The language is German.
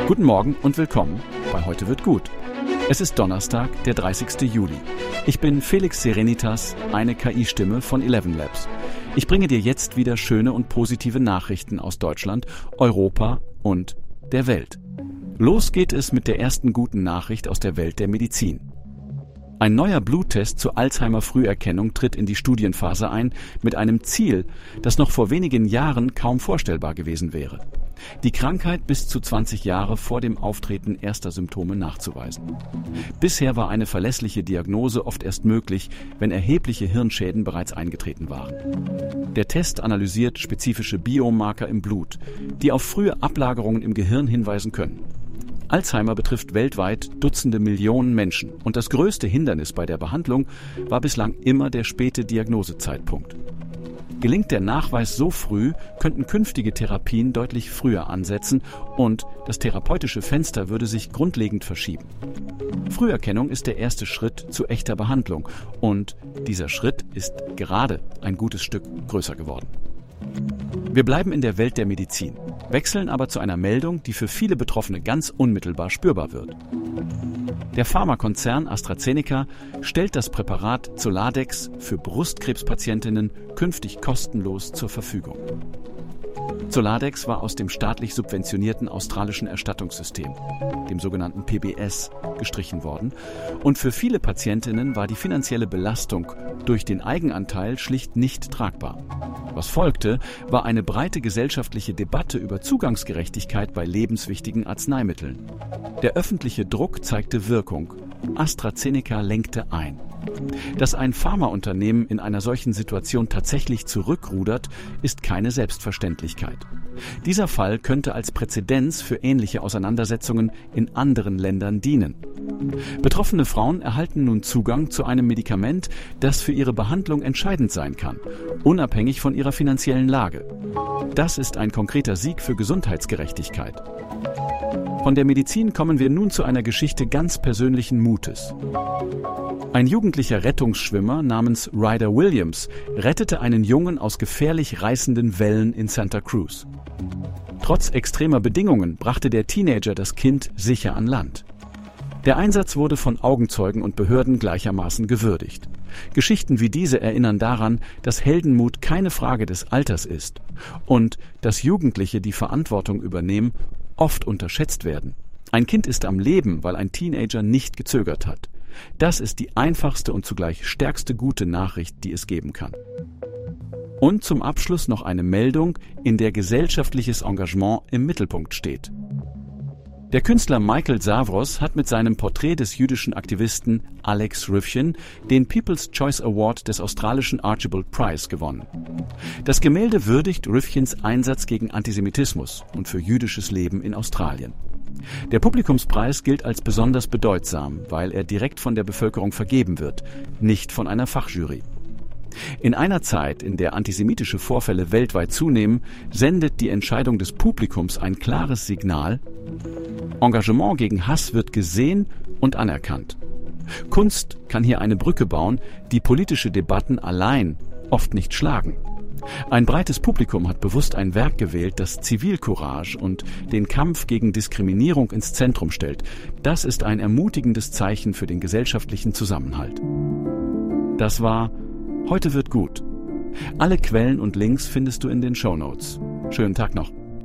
Guten Morgen und willkommen bei Heute wird gut. Es ist Donnerstag, der 30. Juli. Ich bin Felix Serenitas, eine KI-Stimme von ElevenLabs. Ich bringe dir jetzt wieder schöne und positive Nachrichten aus Deutschland, Europa und der Welt. Los geht es mit der ersten guten Nachricht aus der Welt der Medizin. Ein neuer Bluttest zur Alzheimer-Früherkennung tritt in die Studienphase ein, mit einem Ziel, das noch vor wenigen Jahren kaum vorstellbar gewesen wäre: die Krankheit bis zu 20 Jahre vor dem Auftreten erster Symptome nachzuweisen. Bisher war eine verlässliche Diagnose oft erst möglich, wenn erhebliche Hirnschäden bereits eingetreten waren. Der Test analysiert spezifische Biomarker im Blut, die auf frühe Ablagerungen im Gehirn hinweisen können. Alzheimer betrifft weltweit Dutzende Millionen Menschen und das größte Hindernis bei der Behandlung war bislang immer der späte Diagnosezeitpunkt. Gelingt der Nachweis so früh, könnten künftige Therapien deutlich früher ansetzen und das therapeutische Fenster würde sich grundlegend verschieben. Früherkennung ist der erste Schritt zu echter Behandlung und dieser Schritt ist gerade ein gutes Stück größer geworden. Wir bleiben in der Welt der Medizin, wechseln aber zu einer Meldung, die für viele Betroffene ganz unmittelbar spürbar wird. Der Pharmakonzern AstraZeneca stellt das Präparat Zoladex für Brustkrebspatientinnen künftig kostenlos zur Verfügung. Zoladex war aus dem staatlich subventionierten australischen Erstattungssystem, dem sogenannten PBS, gestrichen worden und für viele Patientinnen war die finanzielle Belastung durch den Eigenanteil schlicht nicht tragbar. Was folgte, war eine breite gesellschaftliche Debatte über Zugangsgerechtigkeit bei lebenswichtigen Arzneimitteln. Der öffentliche Druck zeigte Wirkung. AstraZeneca lenkte ein. Dass ein Pharmaunternehmen in einer solchen Situation tatsächlich zurückrudert, ist keine Selbstverständlichkeit. Dieser Fall könnte als Präzedenz für ähnliche Auseinandersetzungen in anderen Ländern dienen. Betroffene Frauen erhalten nun Zugang zu einem Medikament, das für ihre Behandlung entscheidend sein kann, unabhängig von ihrer finanziellen Lage. Das ist ein konkreter Sieg für Gesundheitsgerechtigkeit. Von der Medizin kommen wir nun zu einer Geschichte ganz persönlichen Mutes. Ein jugendlicher Rettungsschwimmer namens Ryder Williams rettete einen Jungen aus gefährlich reißenden Wellen in Santa Cruz. Trotz extremer Bedingungen brachte der Teenager das Kind sicher an Land. Der Einsatz wurde von Augenzeugen und Behörden gleichermaßen gewürdigt. Geschichten wie diese erinnern daran, dass Heldenmut keine Frage des Alters ist und dass Jugendliche die Verantwortung übernehmen, oft unterschätzt werden. Ein Kind ist am Leben, weil ein Teenager nicht gezögert hat. Das ist die einfachste und zugleich stärkste gute Nachricht, die es geben kann. Und zum Abschluss noch eine Meldung, in der gesellschaftliches Engagement im Mittelpunkt steht. Der Künstler Michael Zavros hat mit seinem Porträt des jüdischen Aktivisten Alex Rifkin den People's Choice Award des australischen Archibald Prize gewonnen. Das Gemälde würdigt Rifkins Einsatz gegen Antisemitismus und für jüdisches Leben in Australien. Der Publikumspreis gilt als besonders bedeutsam, weil er direkt von der Bevölkerung vergeben wird, nicht von einer Fachjury. In einer Zeit, in der antisemitische Vorfälle weltweit zunehmen, sendet die Entscheidung des Publikums ein klares Signal: Engagement gegen Hass wird gesehen und anerkannt. Kunst kann hier eine Brücke bauen, die politische Debatten allein oft nicht schlagen. Ein breites Publikum hat bewusst ein Werk gewählt, das Zivilcourage und den Kampf gegen Diskriminierung ins Zentrum stellt. Das ist ein ermutigendes Zeichen für den gesellschaftlichen Zusammenhalt. Das war Heute wird gut. Alle Quellen und Links findest du in den Shownotes. Schönen Tag noch.